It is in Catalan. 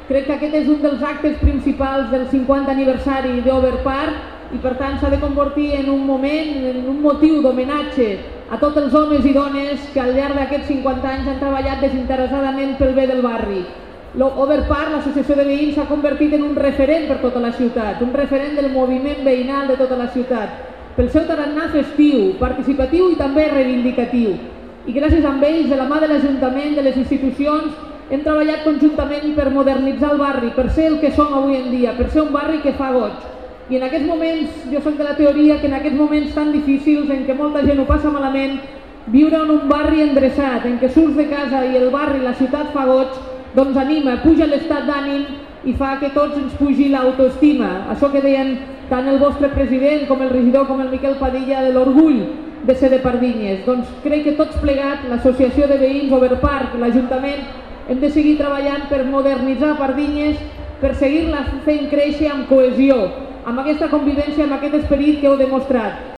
Crec que aquest és un dels actes principals del 50 aniversari d'Overpark i per tant s'ha de convertir en un moment, en un motiu d'homenatge a tots els homes i dones que al llarg d'aquests 50 anys han treballat desinteressadament pel bé del barri. L'Overpark, l'associació de veïns, s'ha convertit en un referent per tota la ciutat, un referent del moviment veïnal de tota la ciutat, pel seu tarannà festiu, participatiu i també reivindicatiu. I gràcies a ells, de la mà de l'Ajuntament, de les institucions, hem treballat conjuntament per modernitzar el barri, per ser el que som avui en dia, per ser un barri que fa goig. I en aquests moments, jo soc de la teoria que en aquests moments tan difícils, en què molta gent ho passa malament, viure en un barri endreçat, en què surts de casa i el barri, la ciutat fa goig, doncs anima, puja l'estat d'ànim i fa que tots ens pugi l'autoestima. Això que deien tant el vostre president com el regidor com el Miquel Padilla de l'orgull de ser de Pardinyes. Doncs crec que tots plegats, l'associació de veïns, Overpark, l'Ajuntament, hem de seguir treballant per modernitzar Pardinyes, per seguir-la fent créixer amb cohesió, amb aquesta convivència, amb aquest esperit que heu demostrat.